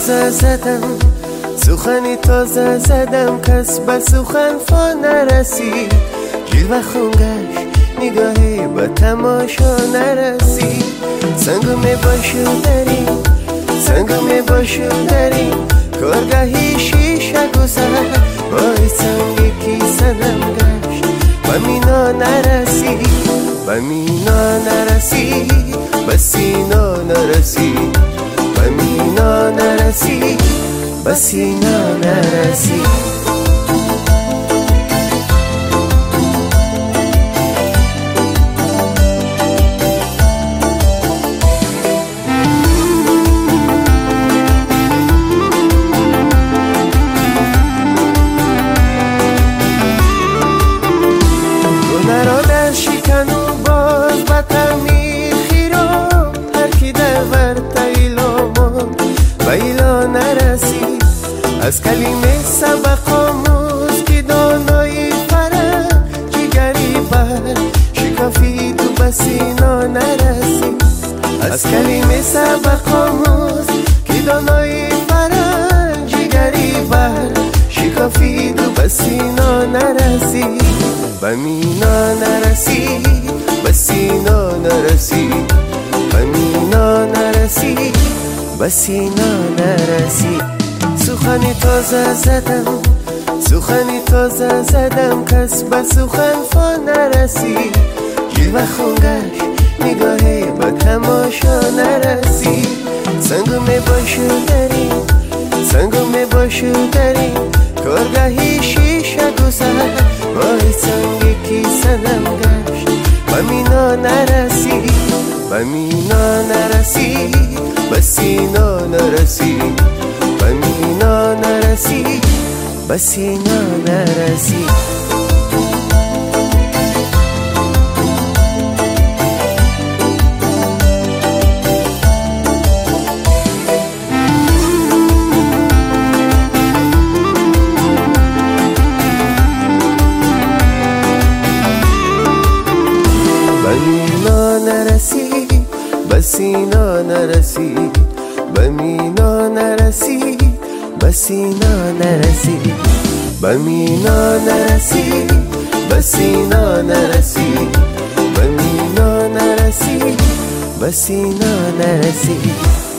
تازه زدم، سخنی تازه زدم، کس به سخن فا نرسید. جیل و خونگش نگاهی به تماشا نرسید. سنگو می باشو داریم، سنگو می باشو داریم، کارگاهی شیشه گذر وای سنگی کی سنم گشت به مینا نرسید، به مینا نرسید، به سینا نرسید، به مینا نرسید، به سینا نرسید. از کلمه سبق آموز که دانایی فرق جگری بر شکافی تو به سینا نرسی. از کلمه سبق آموز که دانایی فرق جگری بر شکافی تو به سینا نرسی. به مینا نرسی، به سینا نرسی، به مینا نرسی، به سینا نرسی. سخنی تازه زدم، سخنی تازه زدم، کس به سخن فا نرسید. جیل و خونگش نگاهی به تماشا نرسید. سنگو می باشو داریم، سنگو می باشو داریم، کارگاهی شیشه گذر وای سنگی کی سنم گشت به مینا نرسید، به مینا نرسید، به سینا نرسید، به مینا نرسید، به سینا نرسید. به مینا نرسید، به سینا نرسید، به مینا نرسید، به سینا نرسید، به مینا نرسید، به سینا نرسید، به مینا نرسید، به سینا نرسید.